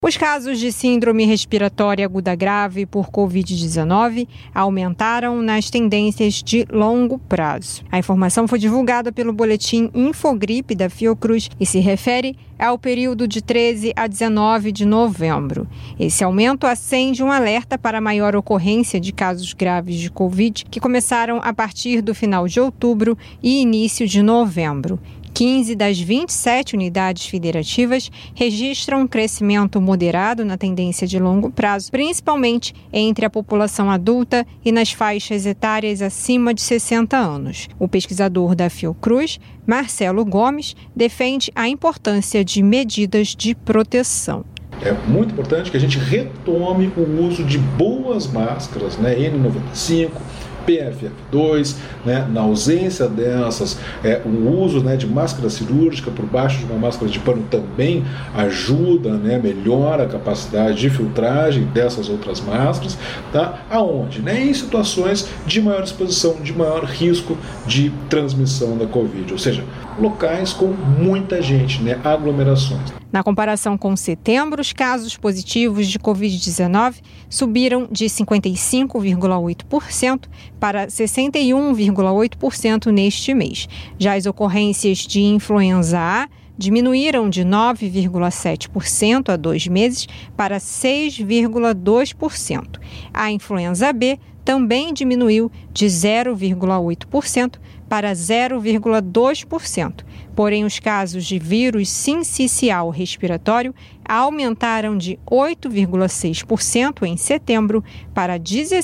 Os casos de síndrome respiratória aguda grave por Covid-19 aumentaram nas tendências de longo prazo. A informação foi divulgada pelo boletim Infogripe da Fiocruz e se refere ao período de 13 a 19 de novembro. Esse aumento acende um alerta para a maior ocorrência de casos graves de Covid, que começaram a partir do final de outubro e início de novembro. 15 das 27 unidades federativas registram um crescimento moderado na tendência de longo prazo, principalmente entre a população adulta e nas faixas etárias acima de 60 anos. O pesquisador da Fiocruz, Marcelo Gomes, defende a importância de medidas de proteção. É muito importante que a gente retome o uso de boas máscaras, N95, PFF2, na ausência dessas, o uso de máscara cirúrgica por baixo de uma máscara de pano também ajuda, melhora a capacidade de filtragem dessas outras máscaras, tá? Aonde? Em situações de maior exposição, de maior risco de transmissão da Covid, ou seja, locais com muita gente, aglomerações. Na comparação com setembro, os casos positivos de Covid-19 subiram de 55,8% para 61,8% neste mês. Já as ocorrências de influenza A diminuíram de 9,7% há 2 meses para 6,2%. A influenza B também diminuiu de 0,8% para 0,2%. Porém, os casos de vírus sincicial respiratório aumentaram de 8,6% em setembro para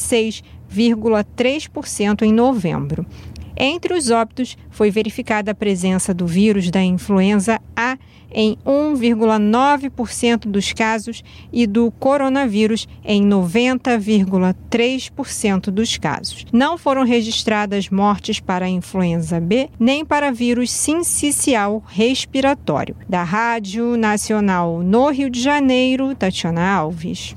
16,3% em novembro. Entre os óbitos, foi verificada a presença do vírus da influenza A em 1,9% dos casos e do coronavírus em 90,3% dos casos. Não foram registradas mortes para a influenza B nem para vírus sincicial respiratório. Da Rádio Nacional no Rio de Janeiro, Tatiana Alves.